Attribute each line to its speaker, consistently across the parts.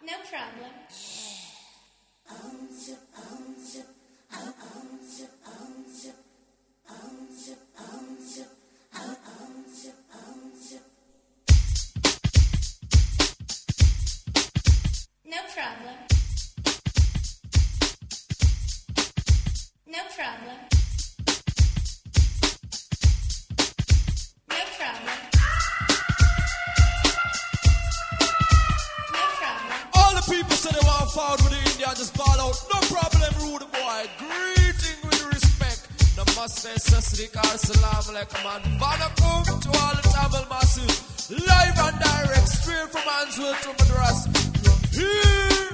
Speaker 1: No problem. No problem. No problem. No problem. No problem.
Speaker 2: All the people say they want forward with the India, just ball out. No problem, rude boy. Greeting with respect. Namaste, Sasrika, Salam Alaikum, and Vanakum to all the Tamil masses. Live and direct, straight from Answell to Madras. Here.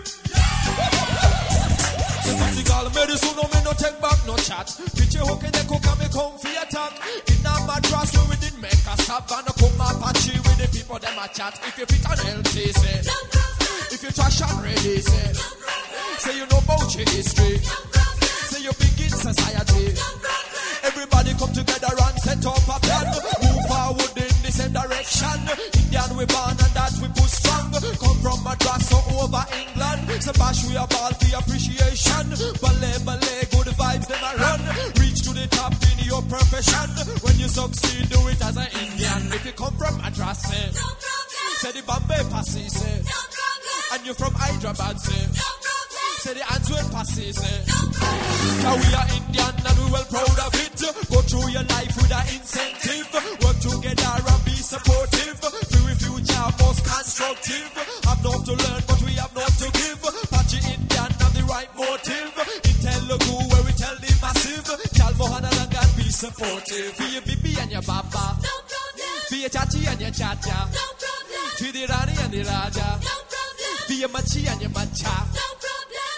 Speaker 2: Physical medicine, no me no take back, no chat. Pitch your hook in the cook and me come for attack. In a mattress where we didn't make a stop and come Apache with the people them a chat. If you fit an LT, say. If you trash and ready, say. Say you know about your history. Say you big in society. Everybody come together and set up a plan. Move forward in the same direction. Indian we born and that we push strong. Come from Madras or over England. So bash we a ball for appreciation. Ballet, ballet, good vibes them a run. Reach to the top in your profession. When you succeed, do it as an Indian. If you come from Madras, say. No problem. Say the Bombay Passy, say. No problem. And you from Hyderabad, say. No problem. Say the Answell Passy, say. No problem. Now we are Indian and we well proud of it. Go through your life with an incentive. Work together and be supportive. Free future most constructive. Have enough to learn but we have enough to give. Patchy Indian have the right motive. In Telugu where we tell the massive. Tell Mohana and be supportive. For your Bibi and your Baba. No problem. For your Chachi and your Chacha. No problem. For the Rani and the Raja. No problem. For your Machi and your Macha.
Speaker 1: No problem.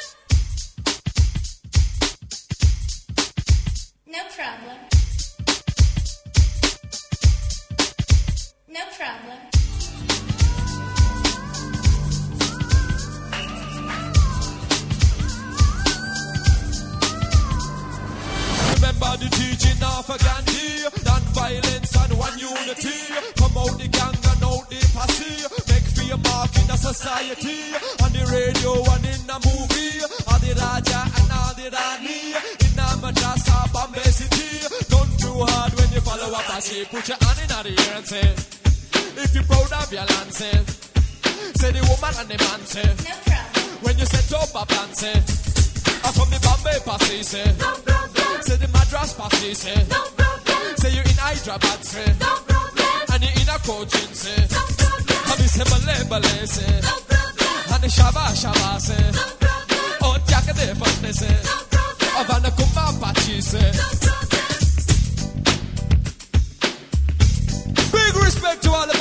Speaker 1: No problem. No problem.
Speaker 2: Remember the teaching of a Gandhi. Non-violence and one unity. Come out the gang and out the posse. Make for your mark in the society. On the radio and in the movie. All the Raja and all the Rani. In the Madras or Bombay City. Don't too hard when you follow a posse. Put your hand in the air and say. If you're proud of your land, say. Say the woman and the man, say.
Speaker 1: No problem.
Speaker 2: When you set up a plan, say. I'm from the Bombay Passy, say.
Speaker 1: No problem.
Speaker 2: Say the Madras Passy, say.
Speaker 1: No problem.
Speaker 2: Say you in Hyderabad, say.
Speaker 1: No problem.
Speaker 2: And you in a Cochin, say.
Speaker 1: No problem.
Speaker 2: And you say Malay, Malay, say.
Speaker 1: No problem.
Speaker 2: And you Shava, Shava, say.
Speaker 1: No problem.
Speaker 2: Oh, Jakade, Fante, say.
Speaker 1: No problem.
Speaker 2: And Vana Kuma Apache, say.
Speaker 1: No problem.
Speaker 2: Big respect to all the